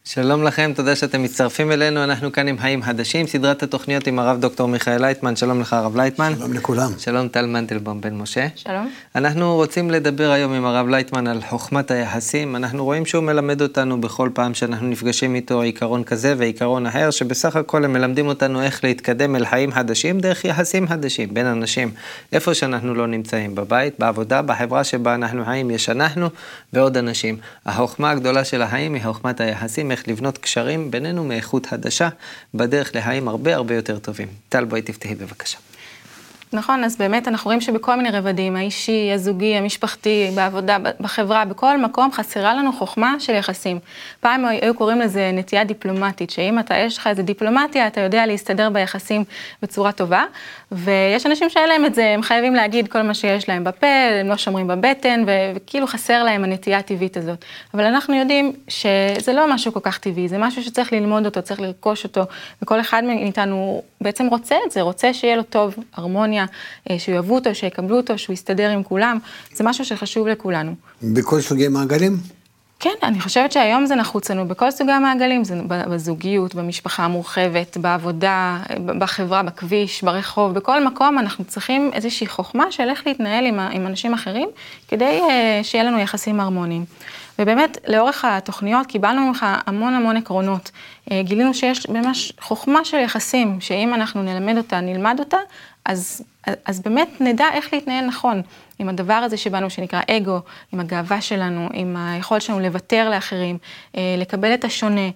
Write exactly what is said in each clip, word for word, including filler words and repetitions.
שלום לכם, תודה שאתם מצטרפים אלינו, אנחנו כאן עם חיים חדשים, סדרת התוכניות עם הרב דוקטור מיכאל לייטמן. שלום לך הרב לייטמן. שלום לכולם. שלום טל מנטלבום בן משה. שלום. אנחנו רוצים לדבר היום עם הרב לייטמן על חוכמת היחסים. אנחנו רואים שהוא מלמד אותנו בכל פעם שאנחנו נפגשים איתו עיקרון כזה ועיקרון אחר, שבסך הכל הם מלמדים אותנו איך להתקדם אל חיים חדשים דרך יחסים חדשים בין אנשים. איפה שאנחנו לא נמצאים, בבית, בעבודה, בחברה שבה אנחנו חיים, יש אנחנו ועוד אנשים. החוכמה הגדולה של החיים היא חוכמת היחסים, איך לבנות קשרים בינינו מאיכות חדשה, בדרך לחיים הרבה הרבה יותר טובים. טל, בואי תפתחי בבקשה. נכון, אז באמת אנחנו רואים שבכל מיני רבדים, האישי, הזוגי, המשפחתי, בעבודה, בחברה, בכל מקום חסרה לנו חוכמה של יחסים. פעם היו קוראים לזה נטייה דיפלומטית, שאם אתה, יש לך איזה דיפלומטיה, אתה יודע להסתדר ביחסים בצורה טובה, ויש אנשים שאין להם את זה, הם חייבים להגיד כל מה שיש להם בפה, הם לא שומרים בבטן, וכאילו חסר להם הנטייה הטבעית הזאת. אבל אנחנו יודעים שזה לא משהו כל כך טבעי, זה משהו שצריך ללמוד אותו, צריך לרכוש אותו, וכל אחד מאיתנו בעצם רוצה את זה, רוצה שיהיה לו טוב, הרמוניה, שיאהבו אותו, שיקבלו אותו, שהוא יסתדר עם כולם, זה משהו שחשוב לכולנו. בכל סוגי מעגלים? כן, אני חושבת שהיום זה נחוץ לנו בכל סוגי המעגלים, זה בזוגיות, במשפחה המורחבת, בעבודה, בחברה, בכביש, ברחוב, בכל מקום אנחנו צריכים איזושהי חוכמה של איך להתנהל עם, עם אנשים אחרים, כדי שיהיה לנו יחסים הרמוניים. ובאמת, לאורך התוכניות קיבלנו ממך המון המון עקרונות. גילינו שיש ממש חוכמה של יחסים, שאם אנחנו נלמד אותה, נלמד אותה, אז, אז באמת נדע איך להתנהל נכון עם הדבר הזה שבנו שנקרא אגו, עם הגאווה שלנו, עם היכולת שלנו לוותר לאחרים, לקבל את השונה,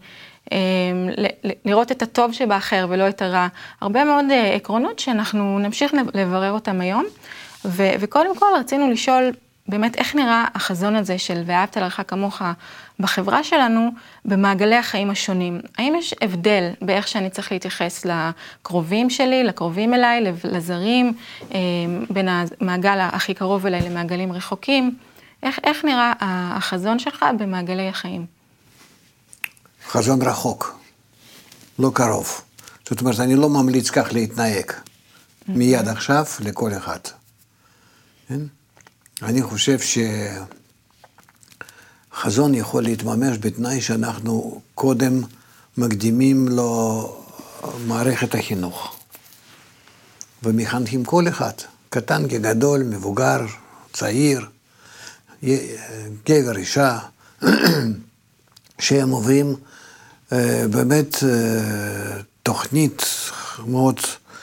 לראות את הטוב שבאחר ולא את הרע. הרבה מאוד עקרונות שאנחנו נמשיך לברר אותם היום, ו, וקודם כל רצינו לשאול באמת איך נראה החזון הזה של ואהבת לרעך כמוך בחברה שלנו במעגלי החיים השונים. האם יש הבדל באיך שאני צריך להתייחס לקרובים שלי, לקרובים אליי, לזרים, בין המעגל הכי קרוב אליי למעגלים רחוקים? איך, איך נראה החזון שלך במעגלי החיים? חזון רחוק, לא קרוב. זאת אומרת, אני לא ממליץ כך להתנהג מיד עכשיו לכל אחד. כן? אני חושב שחזון יכול להתממש בתנאי שאנחנו קודם מקדימים לו מערכת החינוך. ומחנכים כל אחד, קטן כגדול, מבוגר, צעיר, גבר, אישה, שהם עוברים באמת תוכנית מאוד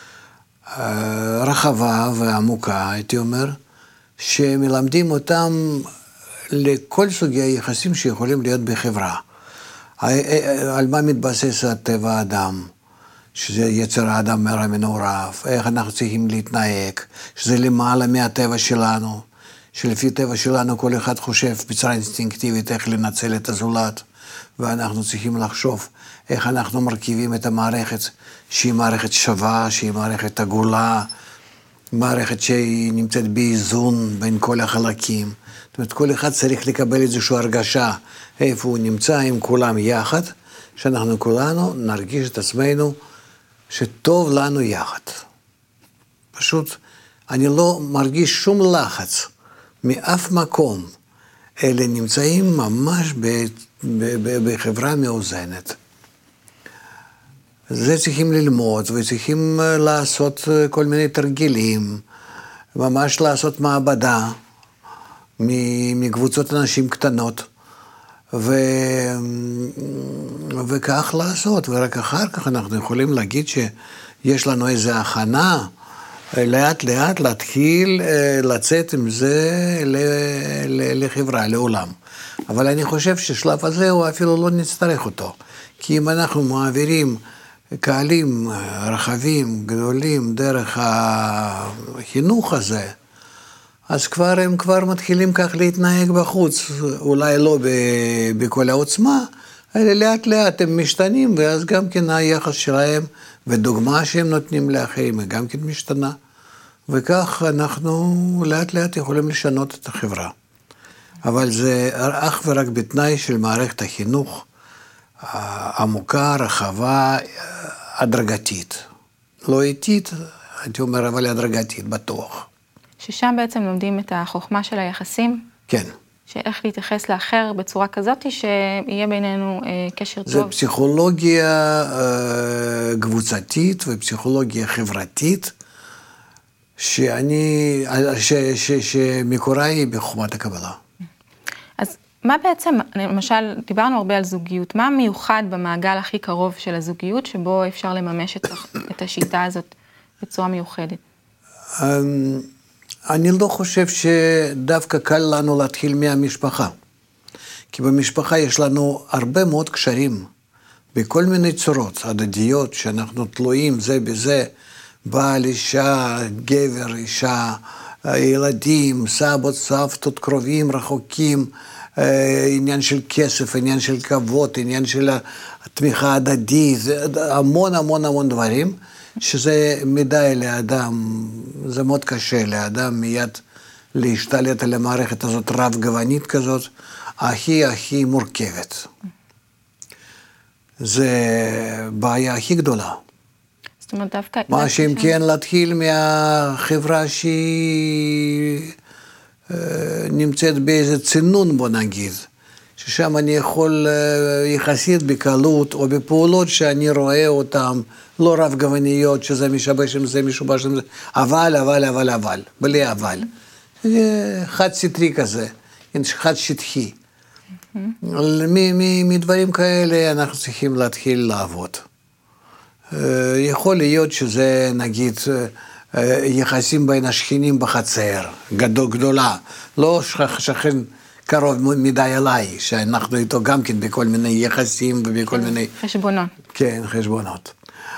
רחבה ועמוקה, הייתי אומר, שמלמדים אותם לכל סוגי היחסים שיכולים להיות בחברה. על מה מתבסס הטבע האדם, שזה יצר האדם מרע מנעוריו, איך אנחנו צריכים להתנהג, שזה למעלה מהטבע שלנו, שלפי טבע שלנו כל אחד חושב בצורה אינסטינקטיבית איך לנצל את הזולת, ואנחנו צריכים לחשוב איך אנחנו מרכיבים את המערכת, שהיא מערכת שווה, שהיא מערכת עגולה, מערכת שהיא נמצאת באיזון בין כל החלקים. זאת אומרת, כל אחד צריך לקבל איזושהי הרגשה איפה הוא נמצא עם כולם יחד, שאנחנו כולנו נרגיש את עצמנו שטוב לנו יחד. פשוט, אני לא מרגיש שום לחץ מאף מקום, אלה נמצאים ממש ב, ב, ב, בחברה מאוזנת. זה צריכים ללמוד וצריכים לעשות כל מיני תרגילים, ממש לעשות מעבדה מקבוצות אנשים קטנות, ו... וכך לעשות, ורק אחר כך אנחנו יכולים להגיד שיש לנו איזו הכנה, לאט לאט להתחיל לצאת עם זה לחברה, לעולם. אבל אני חושב ששלב הזה הוא אפילו לא נצטרך אותו, כי אם אנחנו מעבירים קהלים רחבים, גדולים, דרך החינוך הזה, אז כבר הם כבר מתחילים כך להתנהג בחוץ, אולי לא בכל העוצמה, אלא לאט לאט הם משתנים, ואז גם כן היחס שלהם ודוגמה שהם נותנים לאחרים, גם כן משתנה. וכך אנחנו לאט לאט יכולים לשנות את החברה. אבל זה אך ורק בתנאי של מערכת החינוך, עמוקה, רחבה, הדרגתית. לא איטית, הייתי אומר, אבל הדרגתית, בטוח. ששם בעצם לומדים את החוכמה של היחסים? כן. שאיך להתייחס לאחר בצורה כזאת, שיהיה בינינו קשר טוב. זה פסיכולוגיה קבוצתית ופסיכולוגיה חברתית, שאני, ש, ש, שמקורה היא בחוכמת הקבלה. אז מה בעצם, למשל, דיברנו הרבה על זוגיות, מה מיוחד במעגל הכי קרוב של הזוגיות, שבו אפשר לממש את, את השיטה הזאת בצורה מיוחדת? אני לא חושב שדווקא קל לנו להתחיל מהמשפחה. כי במשפחה יש לנו הרבה מאוד קשרים, בכל מיני צורות, הדדיות, שאנחנו תלויים זה בזה, בעל, אישה, גבר, אישה, ילדים, סבות, סבתות, קרובים, רחוקים, עניין של כסף, עניין של כבוד, עניין של התמיכה הדדית, זה המון המון המון דברים, שזה מדי לאדם, זה מאוד קשה לאדם מיד להשתלט על המערכת הזאת רב גוונית כזאת, הכי הכי מורכבת. זה בעיה הכי גדולה. זאת אומרת, דווקא... מה שאם כן להתחיל מהחברה שהיא נמצאת באיזה צינון, בוא נגיד, ששם אני יכול יחסית בקלות או בפעולות שאני רואה אותן, לא רב גווניות, שזה משבש עם זה, משובש עם זה, אבל, אבל, אבל, אבל, בלי אבל. חד סטרי כזה, חד שטחי. מדברים כאלה אנחנו צריכים להתחיל לעבוד. יכול להיות שזה, נגיד, יחסים בין השכנים בחצר, גדול, גדולה, לא שכן קרוב מדי אליי, שאנחנו איתו גם כן בכל מיני יחסים ובכל מיני... חשבונות. כן, חשבונות.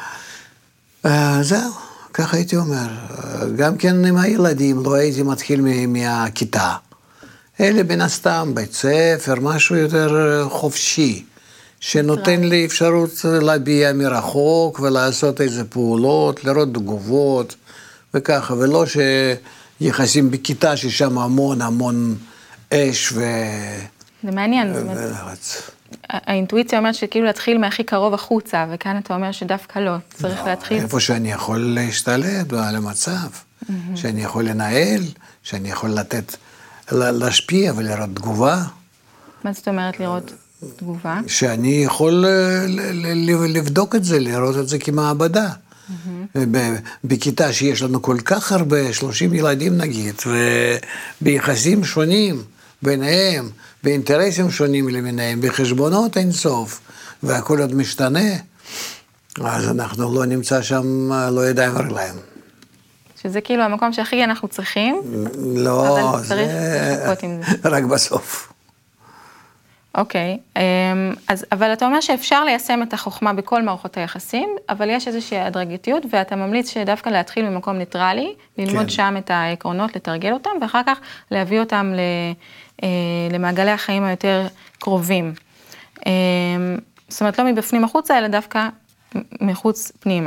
זהו, ככה הייתי אומר. גם כן עם הילדים, לא הייתי מתחיל מהכיתה. אלה בין הסתם, בית ספר, משהו יותר חופשי, שנותן לי אפשרות להביע מרחוק ולעשות איזה פעולות, לראות תגובות וככה, ולא שיחסים בכיתה ששם המון המון אש ו... זה מעניין, זאת אומרת, האינטואיציה אומרת שכאילו להתחיל מהכי קרוב החוצה, וכאן אתה אומר שדווקא לא, צריך להתחיל... איפה שאני יכול להשתלט על המצב, שאני יכול לנהל, שאני יכול לתת, להשפיע ולראות תגובה. מה זאת אומרת לראות תגובה? שאני יכול לבדוק את זה, לראות את זה כמעבדה. בכיתה שיש לנו כל כך הרבה, שלושים ילדים נגיד, וביחסים שונים ביניהם, באינטרסים שונים למיניהם, בחשבונות אין סוף, והכל עוד משתנה, אז אנחנו לא נמצא שם, לא ידיים ורגליים. שזה כאילו המקום שהכי אנחנו צריכים, לא, אבל צריך לחכות עם זה. רק בסוף. אוקיי, אז, אבל אתה אומר שאפשר ליישם את החוכמה בכל מערכות היחסים, אבל יש איזושהי הדרגתיות, ואתה ממליץ שדווקא להתחיל במקום ניטרלי, ללמוד כן. שם את העקרונות, לתרגל אותם, ואחר כך להביא אותם למעגלי החיים היותר קרובים. זאת אומרת, לא מבפנים החוצה, אלא דווקא מחוץ פנימה.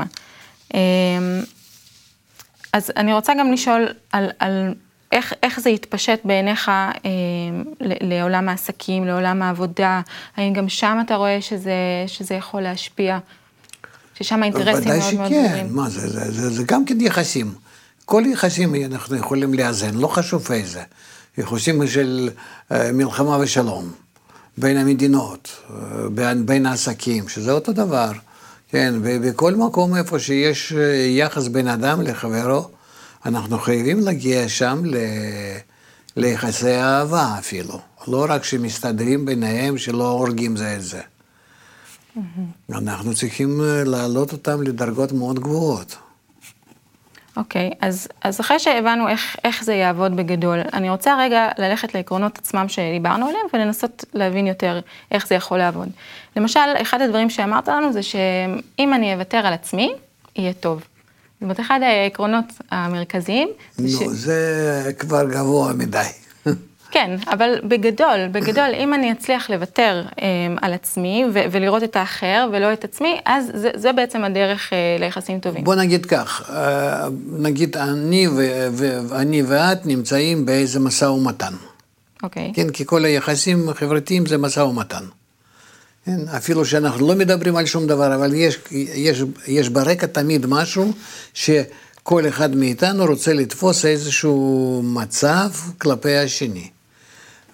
אז אני רוצה גם לשאול על... על איך, איך זה יתפשט בעיניך אה, לעולם העסקים, לעולם העבודה? האם גם שם אתה רואה שזה, שזה יכול להשפיע? ששם האינטרסים מאוד מאוד גדולים. ודאי שכן, מה זה, זה, זה, זה גם כן יחסים. כל יחסים אנחנו יכולים לאזן, לא חשוב איזה. יחסים של אה, מלחמה ושלום, בין המדינות, אה, בין, בין העסקים, שזה אותו דבר. כן, ובכל מקום איפה שיש יחס בין אדם לחברו, אנחנו חייבים להגיע שם ל... ליחסי אהבה אפילו. לא רק שמסתדרים ביניהם, שלא הורגים זה את זה. Mm-hmm. אנחנו צריכים להעלות אותם לדרגות מאוד גבוהות. אוקיי, okay, אז, אז אחרי שהבנו איך, איך זה יעבוד בגדול, אני רוצה רגע ללכת לעקרונות עצמם שדיברנו עליהם, ולנסות להבין יותר איך זה יכול לעבוד. למשל, אחד הדברים שאמרת לנו זה שאם אני אוותר על עצמי, יהיה טוב. זאת אומרת, אחד העקרונות המרכזיים... לא, ש... זה כבר גבוה מדי. כן, אבל בגדול, בגדול, אם אני אצליח לוותר אה, על עצמי ו- ולראות את האחר ולא את עצמי, אז זה, זה בעצם הדרך אה, ליחסים טובים. בוא נגיד כך, אה, נגיד אני, ו- ו- אני ואת נמצאים באיזה משא ומתן. אוקיי. כן, כי כל היחסים החברתיים זה משא ומתן. כן, אפילו שאנחנו לא מדברים על שום דבר, אבל יש, יש, יש ברקע תמיד משהו שכל אחד מאיתנו רוצה לתפוס איזשהו מצב כלפי השני.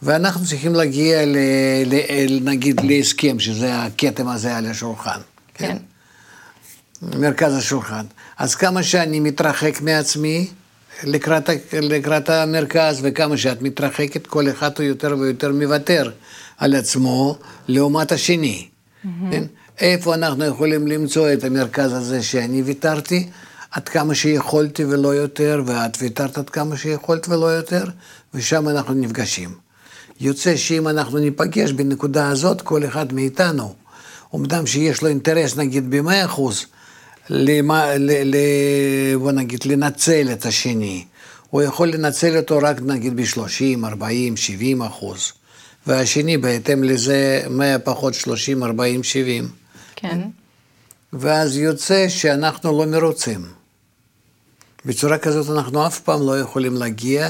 ואנחנו צריכים להגיע, ל, ל, נגיד, להסכם, שזה הכתם הזה על השולחן. כן. מרכז השולחן. אז כמה שאני מתרחק מעצמי, לקראת, לקראת המרכז, וכמה שאת מתרחקת, כל אחד הוא יותר ויותר מוותר על עצמו, לעומת השני. Mm-hmm. כן? איפה אנחנו יכולים למצוא את המרכז הזה שאני ויתרתי, עד כמה שיכולתי ולא יותר, ואת ויתרת עד כמה שיכולת ולא יותר, ושם אנחנו נפגשים. יוצא שאם אנחנו ניפגש בנקודה הזאת, כל אחד מאיתנו, אומנם שיש לו אינטרס, נגיד, ב-מאה אחוז, למה, ל, ל, בוא נגיד, לנצל את השני. הוא יכול לנצל אותו רק, נגיד, ב-שלושים, ארבעים, שבעים אחוז. והשני, בהתאם לזה, מאה פחות שלושים, ארבעים, שבעים. כן. ואז יוצא שאנחנו לא מרוצים. בצורה כזאת אנחנו אף פעם לא יכולים להגיע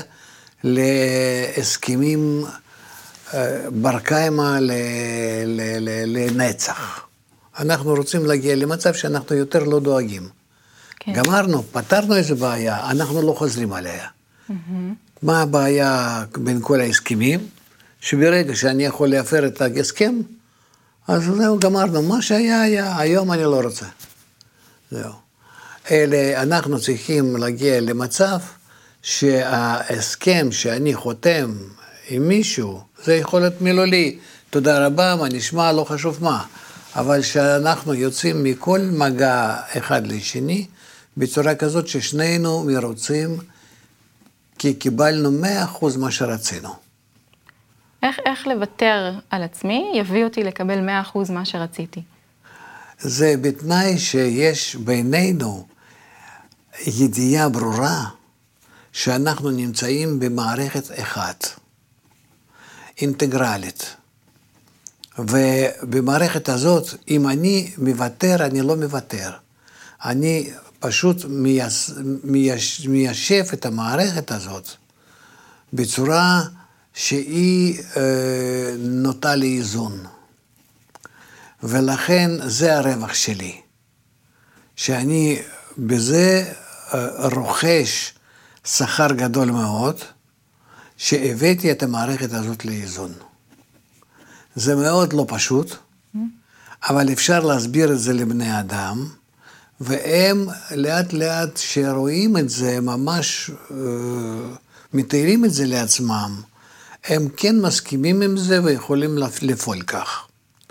להסכמים ברקיימה לנצח. אנחנו רוצים להגיע למצב שאנחנו יותר לא דואגים. כן. גמרנו, פתרנו איזו בעיה, אנחנו לא חוזרים עליה. Mm-hmm. מה הבעיה בין כל ההסכמים? שברגע שאני יכול להפר את ההסכם, אז זהו, גמרנו, מה שהיה היה, היום אני לא רוצה. זהו. אלה, אנחנו צריכים להגיע למצב שההסכם שאני חותם עם מישהו, זה יכול להיות מילולי, תודה רבה, מה נשמע, לא חשוב מה. אבל שאנחנו יוצאים מכל מגע אחד לשני, בצורה כזאת ששנינו מרוצים, כי קיבלנו מאה אחוז מה שרצינו. איך, איך לוותר על עצמי יביא אותי לקבל מאה אחוז מה שרציתי? זה בתנאי שיש בינינו ידיעה ברורה, שאנחנו נמצאים במערכת אחת, אינטגרלית. ובמערכת הזאת, אם אני מוותר, אני לא מוותר. אני פשוט מייש, מייש, מיישב את המערכת הזאת בצורה שהיא אה, נוטה לאיזון. ולכן זה הרווח שלי. שאני בזה אה, רוכש שכר גדול מאוד, שהבאתי את המערכת הזאת לאיזון. זה מאוד לא פשוט, אבל אפשר להסביר את זה לבני אדם, והם לאט לאט שרואים את זה, ממש אה, מתארים את זה לעצמם, הם כן מסכימים עם זה ויכולים לפעול כך.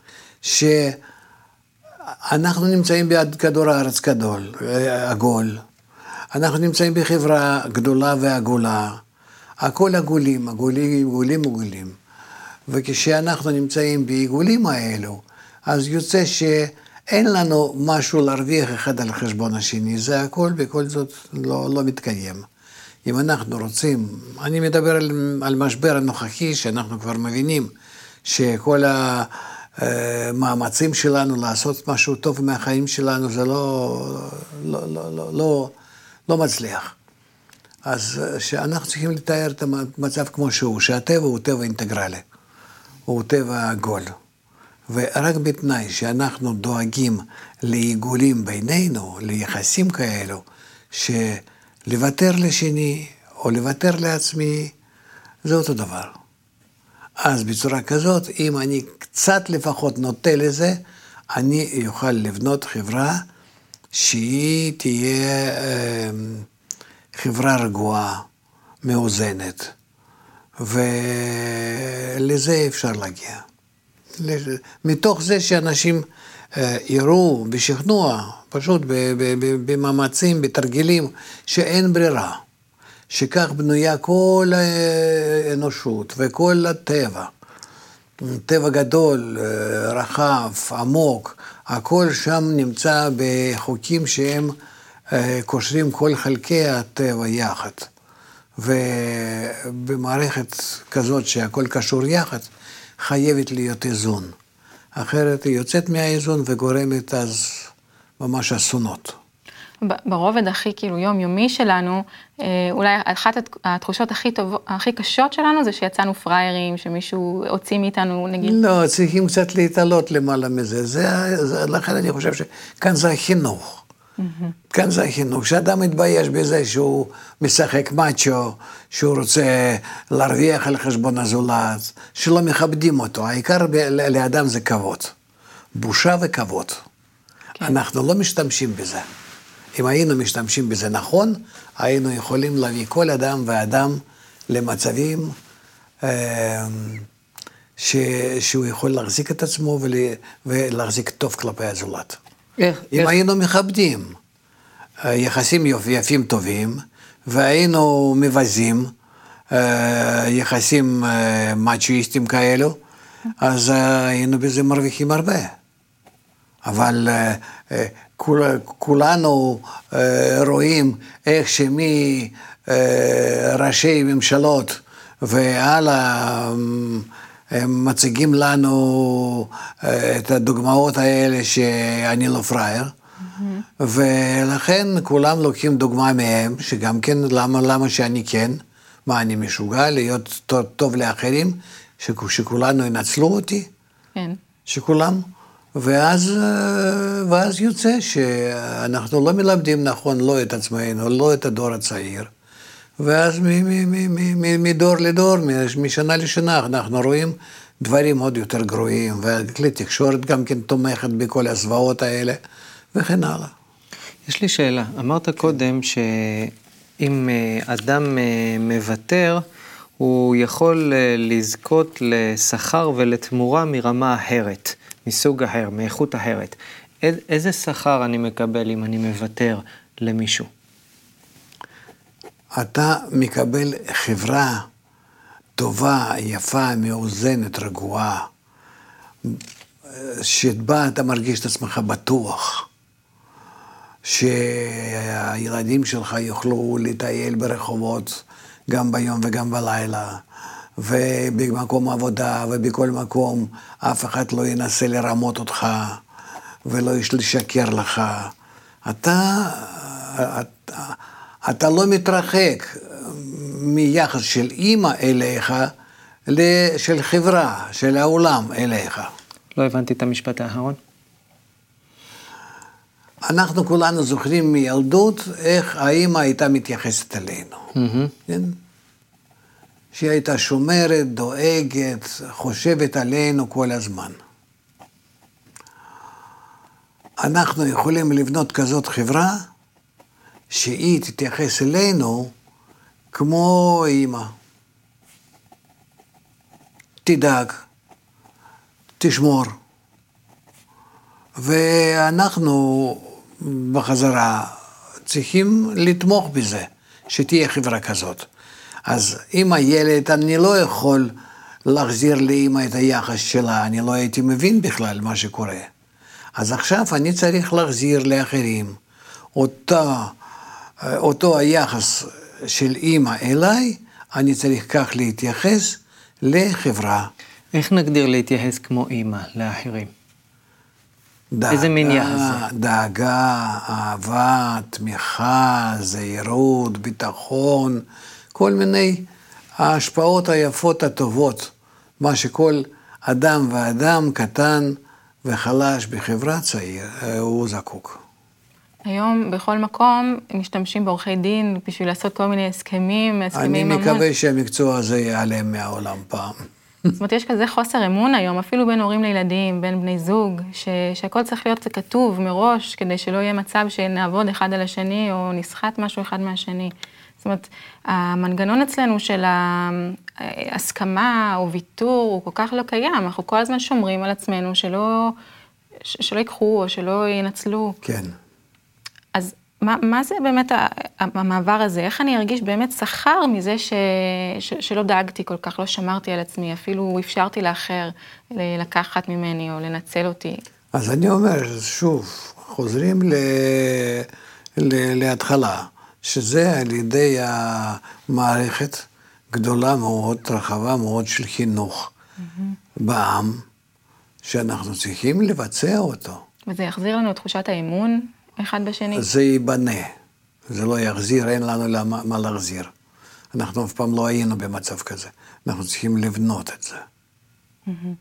שאנחנו נמצאים ביד כדור הארץ גדול, עגול, אנחנו נמצאים בחברה גדולה ועגולה, הכל עגולים, עגולים, עגולים, עגולים. וכשאנחנו נמצאים בעיגולים האלו, אז יוצא שאין לנו משהו להרוויח אחד על חשבון השני, זה הכל בכל זאת לא, לא מתקיים. אם אנחנו רוצים, אני מדבר על, על משבר הנוכחי, שאנחנו כבר מבינים שכל המאמצים שלנו לעשות משהו טוב מהחיים שלנו, זה לא, לא, לא, לא, לא, לא מצליח. אז שאנחנו צריכים לתאר את המצב כמו שהוא, שהטבע הוא טבע אינטגרלי. הוא טבע עגול, ורק בתנאי שאנחנו דואגים לעיגולים בינינו, ליחסים כאלו, שלוותר לשני או לוותר לעצמי, זה אותו דבר. אז בצורה כזאת, אם אני קצת לפחות נוטה לזה, אני אוכל לבנות חברה שהיא תהיה אה, חברה רגועה, מאוזנת. ולזה אפשר להגיע. מתוך זה שאנשים יראו בשכנוע, פשוט במאמצים, בתרגילים, שאין ברירה, שכך בנויה כל האנושות וכל הטבע. טבע גדול, רחב, עמוק, הכל שם נמצא בחוקים שהם קושרים כל חלקי הטבע יחד. ובמערכת כזאת שהכל קשור יחד, חייבת להיות איזון. אחרת היא יוצאת מהאיזון וגורמת אז ממש אסונות. ברובד הכי כאילו יומיומי שלנו, אולי אחת התחושות הכי טובות, הכי קשות שלנו זה שיצאנו פריירים, שמישהו הוציא מאיתנו נגיד. לא, צריכים קצת להתעלות למעלה מזה. זה, זה, לכן אני חושב שכאן זה החינוך. כאן זה החינוך. כשאדם מתבייש בזה שהוא משחק מאצ'ו, שהוא רוצה להרוויח על חשבון הזולת, שלא מכבדים אותו. העיקר לאדם זה כבוד. בושה וכבוד. כן. אנחנו לא משתמשים בזה. אם היינו משתמשים בזה נכון, היינו יכולים להביא כל אדם ואדם למצבים אה, ש, שהוא יכול להחזיק את עצמו ול, ולהחזיק טוב כלפי הזולת. איך, אם איך? היינו מכבדים יחסים יפים טובים, והיינו מבזים יחסים מאצ'ואיסטים כאלו, אז היינו בזה מרוויחים הרבה. אבל כול, כולנו רואים איך שמי ראשי ממשלות והלאה הם מציגים לנו את הדוגמאות האלה שאני לא פראייר, mm-hmm. ולכן כולם לוקחים דוגמה מהם, שגם כן, למה, למה שאני כן, מה אני משוגע, להיות טוב, טוב לאחרים, שכולנו ינצלו אותי, כן. שכולם, ואז, ואז יוצא שאנחנו לא מלמדים נכון, לא את עצמנו, לא את הדור הצעיר, ואז מדור לדור, משנה לשנה, אנחנו רואים דברים עוד יותר גרועים, וכלי תקשורת גם כן תומכת בכל הזוועות האלה, וכן הלאה. יש לי שאלה, אמרת קודם שאם אדם מוותר, הוא יכול לזכות לשכר ולתמורה מרמה אחרת, מסוג אחר, מאיכות אחרת. איזה שכר אני מקבל אם אני מוותר למישהו? אתה מקבל חברה טובה, יפה, מאוזנת, רגועה, שבה אתה מרגיש את עצמך בטוח, שהילדים שלך יוכלו לטייל ברחובות גם ביום וגם בלילה, ובמקום עבודה ובכל מקום אף אחד לא ינסה לרמות אותך ולא לשקר לך. אתה... אתה אתה לא מתרחק מיחס של אמא אליך, של חברה, של העולם אליך. לא הבנתי את המשפט האחרון. אנחנו כולנו זוכרים מילדות איך האמא הייתה מתייחסת אלינו. Mm-hmm. כן? שהיא הייתה שומרת, דואגת, חושבת עלינו כל הזמן. אנחנו יכולים לבנות כזאת חברה, שהיא תתייחס אלינו כמו אמא. תדאג, תשמור. ואנחנו בחזרה צריכים לתמוך בזה, שתהיה חברה כזאת. אז אם הילד, אני לא יכול להחזיר לאמא את היחס שלה, אני לא הייתי מבין בכלל מה שקורה. אז עכשיו אני צריך להחזיר לאחרים אותה, אותו היחס של אמא אליי, אני צריך כך להתייחס לחברה. איך נגדיר להתייחס כמו אמא לאחרים? דאגה, איזה מין יחס? דאגה, אהבה, תמיכה, זהירות, ביטחון, כל מיני ההשפעות היפות הטובות, מה שכל אדם ואדם קטן וחלש בחברה צעיר, הוא זקוק. היום בכל מקום משתמשים בעורכי דין בשביל לעשות כל מיני הסכמים, הסכמים ממון. אני מקווה שהמקצוע הזה ייעלם מהעולם פעם. זאת אומרת, יש כזה חוסר אמון היום, אפילו בין הורים לילדים, בין בני זוג, ש... שהכל צריך להיות כתוב מראש, כדי שלא יהיה מצב שנעבוד אחד על השני, או נסחט משהו אחד מהשני. זאת אומרת, המנגנון אצלנו של ההסכמה או ויתור הוא כל כך לא קיים, אנחנו כל הזמן שומרים על עצמנו שלא, שלא ייקחו או שלא ינצלו. כן. אז מה, מה זה באמת המעבר הזה? איך אני ארגיש באמת שכר מזה ש, ש, שלא דאגתי כל כך, לא שמרתי על עצמי, אפילו אפשרתי לאחר לקחת ממני או לנצל אותי? אז אני אומר, שוב, חוזרים ל, ל, להתחלה, שזה על ידי המערכת גדולה מאוד, רחבה מאוד של חינוך mm-hmm. בעם, שאנחנו צריכים לבצע אותו. וזה יחזיר לנו את תחושת האמון אחד בשני? זה ייבנה, זה לא יחזיר, אין לנו למה, מה להחזיר. אנחנו אף פעם לא היינו במצב כזה, אנחנו צריכים לבנות את זה. Mm-hmm.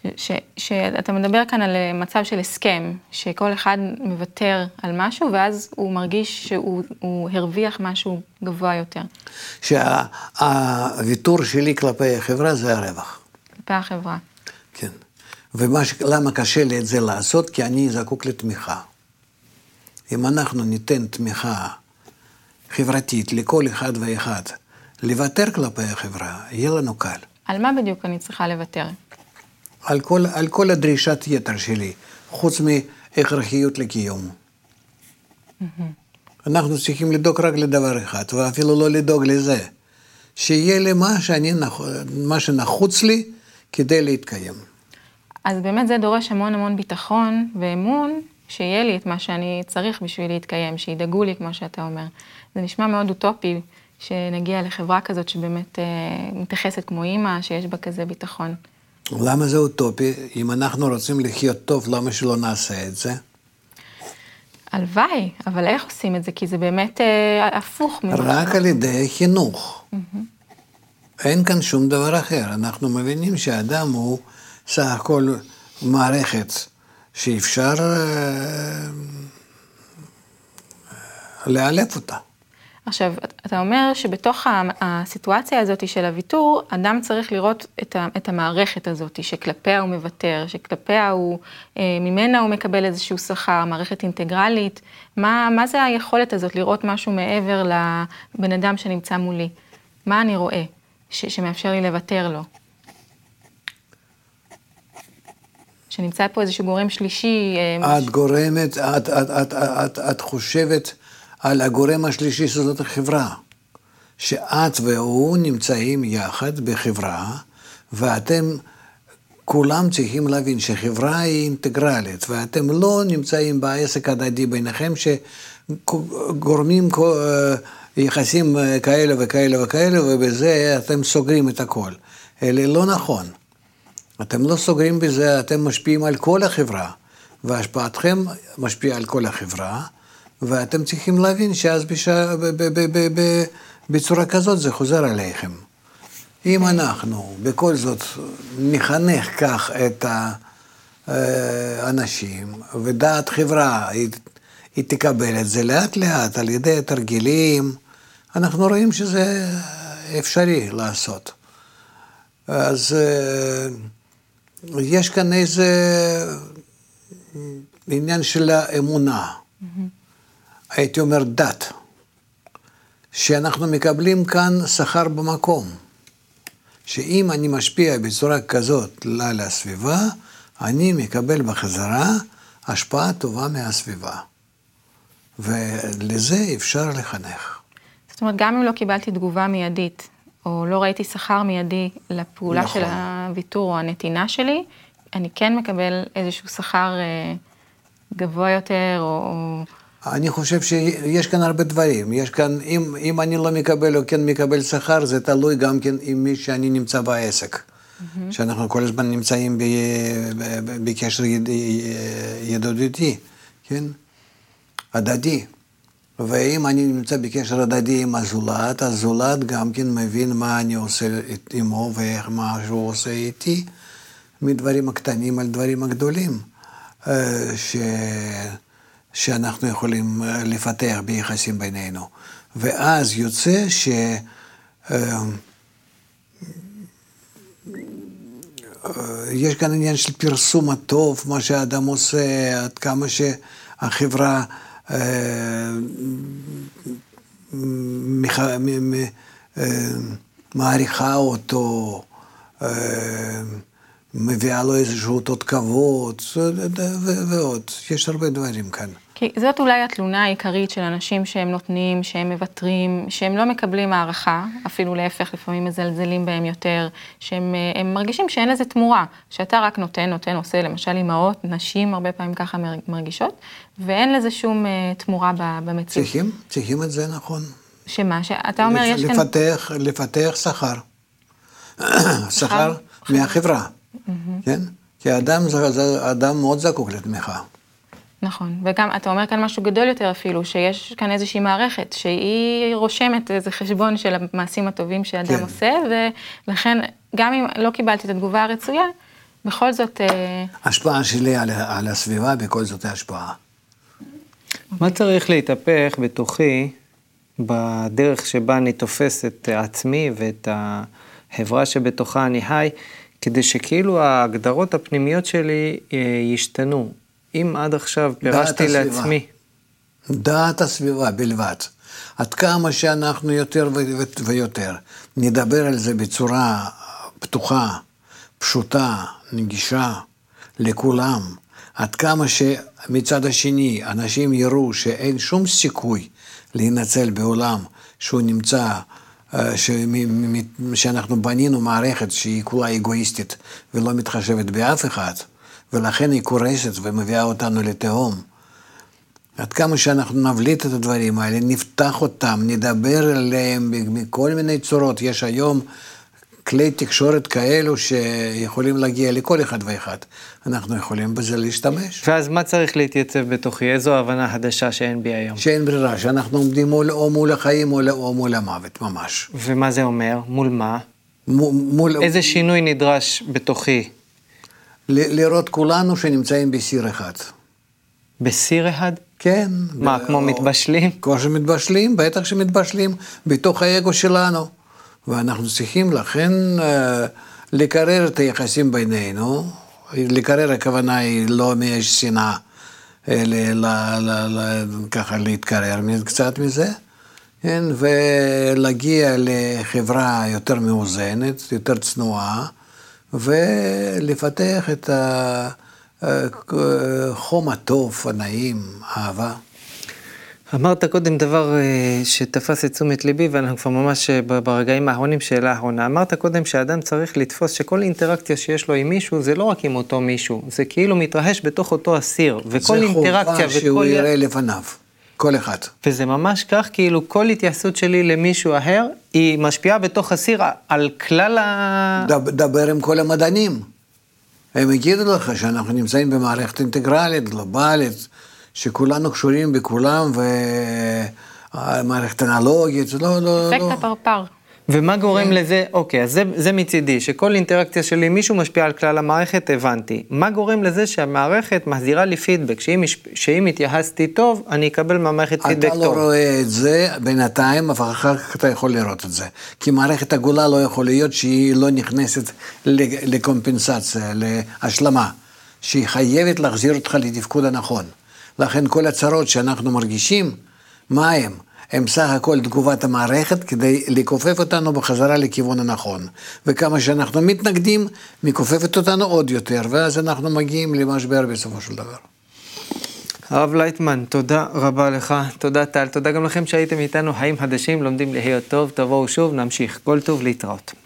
ש, שאתה מדבר כאן על מצב של הסכם, שכל אחד מוותר על משהו, ואז הוא מרגיש שהוא הוא הרוויח משהו גבוה יותר. שהוויתור שלי כלפי החברה זה הרווח. כלפי החברה. כן. ולמה קשה לי את זה לעשות? כי אני זקוק לתמיכה. אם אנחנו ניתן תמיכה חברתית לכל אחד ואחד, לוותר כלפי החברה, יהיה לנו קל. על מה בדיוק אני צריכה לוותר? על כל, על כל הדרישת יתר שלי, חוץ מהכרחיות לקיום. Mm-hmm. אנחנו צריכים לדאוג רק לדבר אחד, ואפילו לא לדאוג לזה. שיהיה לי מה, שאני, מה שנחוץ לי כדי להתקיים. אז באמת זה דורש המון המון ביטחון ואמון, שיהיה לי את מה שאני צריך בשביל להתקיים, שידאגו לי כמו שאתה אומר. זה נשמע מאוד אוטופי, שנגיע לחברה כזאת שבאמת אה, מתייחסת כמו אימא, שיש בה כזה ביטחון. למה זה אוטופי? אם אנחנו רוצים לחיות טוב, למה שלא נעשה את זה? הלוואי, אבל איך עושים את זה? כי זה באמת אה, הפוך. רק על ידי חינוך. Mm-hmm. אין כאן שום דבר אחר. אנחנו מבינים שהאדם הוא סך הכל מערכת שאפשר אה, להעלף אותה. עכשיו, אתה אומר שבתוך הסיטואציה הזאת של הוויתור, אדם צריך לראות את, ה, את המערכת הזאת, שכלפיה הוא מוותר, שכלפיה הוא, ממנה הוא מקבל איזשהו שכר, מערכת אינטגרלית. מה, מה זה היכולת הזאת לראות משהו מעבר לבן אדם שנמצא מולי? מה אני רואה ש, שמאפשר לי לוותר לו? שנמצא פה איזשהו גורם שלישי. את גורמת, את, את, את, את, את חושבת על הגורם השלישי שזאת החברה. שאת והוא נמצאים יחד בחברה, ואתם כולם צריכים להבין שחברה היא אינטגרלית, ואתם לא נמצאים בעסק הדדי ביניכם, שגורמים יחסים כאלה וכאלה וכאלה, ובזה אתם סוגרים את הכל. אלה לא נכון. אתם לא סוגרים בזה, אתם משפיעים על כל החברה, והשפעתכם משפיעה על כל החברה, ואתם צריכים להבין שאז בשע, ב, ב, ב, ב, ב, בצורה כזאת זה חוזר עליכם. אם אנחנו בכל זאת נחנך כך את האנשים, ודעת חברה היא, היא תקבל את זה לאט לאט על ידי תרגילים, אנחנו רואים שזה אפשרי לעשות. אז יש כאן איזה עניין של האמונה. Mm-hmm. הייתי אומר דת, שאנחנו מקבלים כאן שכר במקום, שאם אני משפיע בצורה כזאת על הסביבה, אני מקבל בחזרה השפעה טובה מהסביבה, ולזה אפשר לחנך. זאת אומרת, גם אם לא קיבלתי תגובה מיידית, או לא ראיתי שכר מיידי לפעולה נכון. של הוויתור או הנתינה שלי, אני כן מקבל איזשהו שכר גבוה יותר, או... אני חושב שיש כאן הרבה דברים. יש כאן, אם, אם אני לא מקבל או כן מקבל שכר, זה תלוי גם כן עם מי שאני נמצא בעסק. Mm-hmm. שאנחנו כל הזמן נמצאים ב, ב, בקשר יד, ידידותי, כן? הדדי. ואם אני נמצא בקשר הדדי עם הזולת, הזולת גם כן מבין מה אני עושה עמו ומה שהוא עושה איתי, מדברים הקטנים על דברים הגדולים. ש... שאנחנו יכולים לפתח ביחסים בינינו. ואז יוצא ש... יש כאן עניין של פרסום הטוב, מה שהאדם עושה, עד כמה שהחברה מעריכה אותו, מביאה לו איזשהו אותות כבוד, ועוד. יש הרבה דברים כאן. כי זאת אולי התלונה העיקרית של אנשים שהם נותנים, שהם מבטרים, שהם לא מקבלים הערכה, אפילו להפך, לפעמים מזלזלים בהם יותר, שהם הם מרגישים שאין לזה תמורה, שאתה רק נותן, נותן, עושה, למשל אימהות, נשים הרבה פעמים ככה מרגישות, ואין לזה שום תמורה במציאות. צריכים, צריכים את זה, נכון. שמה? שאתה אומר, יש כאן... לפתח, לפתח שכר. שכר מהחברה. כן? כי האדם, האדם מאוד זקוק לתמיכה. נכון, וגם אתה אומר כאן משהו גדול יותר אפילו, שיש כאן איזושהי מערכת, שהיא רושמת איזה חשבון של המעשים הטובים שאדם עושה, ולכן גם אם לא קיבלתי את התגובה הרצויה, בכל זאת... השפעה שלי על, על הסביבה, בכל זאת השפעה. מה צריך להתהפך בתוכי, בדרך שבה אני תופס את עצמי ואת החברה שבתוכה אני חי, כדי שכאילו ההגדרות הפנימיות שלי ישתנו. אם עד עכשיו פירשתי לעצמי... דעת הסביבה בלבד. עד כמה שאנחנו יותר ויותר נדבר על זה בצורה פתוחה, פשוטה, נגישה, לכולם. עד כמה שמצד השני אנשים יראו שאין שום סיכוי להינצל בעולם שהוא נמצא, שאנחנו בנינו מערכת שהיא כולה אגואיסטית ולא מתחשבת באף אחד, ולכן היא קורסת ומביאה אותנו לתהום. עד כמה שאנחנו נבליט את הדברים האלה, נפתח אותם, נדבר עליהם מכל מיני צורות. יש היום כלי תקשורת כאלו שיכולים להגיע לכל אחד ואחד. אנחנו יכולים בזה להשתמש. ואז מה צריך להתייצב בתוכי? איזו הבנה חדשה שאין בי היום? שאין ברירה, שאנחנו עומדים מול, או מול החיים או מול המוות, ממש. ומה זה אומר? מול מה? מול... איזה שינוי נדרש בתוכי? ל- לראות כולנו שנמצאים בסיר אחד. בסיר אחד? כן. מה, ב- כמו או... מתבשלים? כמו שמתבשלים, בטח שמתבשלים בתוך האגו שלנו. ואנחנו צריכים לכן אה, לקרר את היחסים בינינו. לקרר הכוונה היא לא מאש שנאה, אלא ל- ל- ל- ככה להתקרר קצת מזה, כן? ולהגיע לחברה יותר מאוזנת, יותר צנועה, ולפתח את החום הטוב, הנעים, האהבה. אמרת קודם דבר שתפס את תשומת ליבי, ואנחנו כבר ממש ברגעים האחרונים שאלה האחרונה. אמרת קודם שאדם צריך לתפוס שכל אינטראקציה שיש לו עם מישהו, זה לא רק עם אותו מישהו, זה כאילו מתרחש בתוך אותו אסיר, וכל אינטראקציה... זה חובה שהוא יראה לפניו, כל אחד. וזה ממש כך, כאילו כל התייחסות שלי למישהו אחר, היא משפיעה בתוך אסיר על כלל ה... דבר עם כל המדענים. הם יגידו לך שאנחנו נמצאים במערכת אינטגרלית, גלובלית, שכולנו קשורים בכולם, ומערכת אנלוגית, לא, לא, לא. אפקט הפרפר. ומה גורם לזה? אוקיי, אז זה, זה מצידי, שכל אינטראקציה שלי, מישהו משפיע על כלל המערכת, הבנתי. מה גורם לזה שהמערכת מחזירה לי פידבק, שאם, שאם התייחסתי טוב, אני אקבל מהמערכת פידבק טוב. אתה לא רואה את זה בינתיים, אבל אחר כך אתה יכול לראות את זה. כי מערכת הגולה לא יכול להיות שהיא לא נכנסת לקומפנסציה, להשלמה, שהיא חייבת להחזיר אותך לתפקוד הנכון. לכן כל הצרות שאנחנו מרגישים, מה הם? הם סך הכל תגובת המערכת כדי לכופף אותנו בחזרה לכיוון הנכון. וכמה שאנחנו מתנגדים, מכופפת אותנו עוד יותר, ואז אנחנו מגיעים למשבר בסופו של דבר. הרב לייטמן, תודה רבה לך, תודה טל, תודה גם לכם שהייתם איתנו, חיים חדשים, לומדים להיות טוב, תבואו שוב, נמשיך, כל טוב להתראות.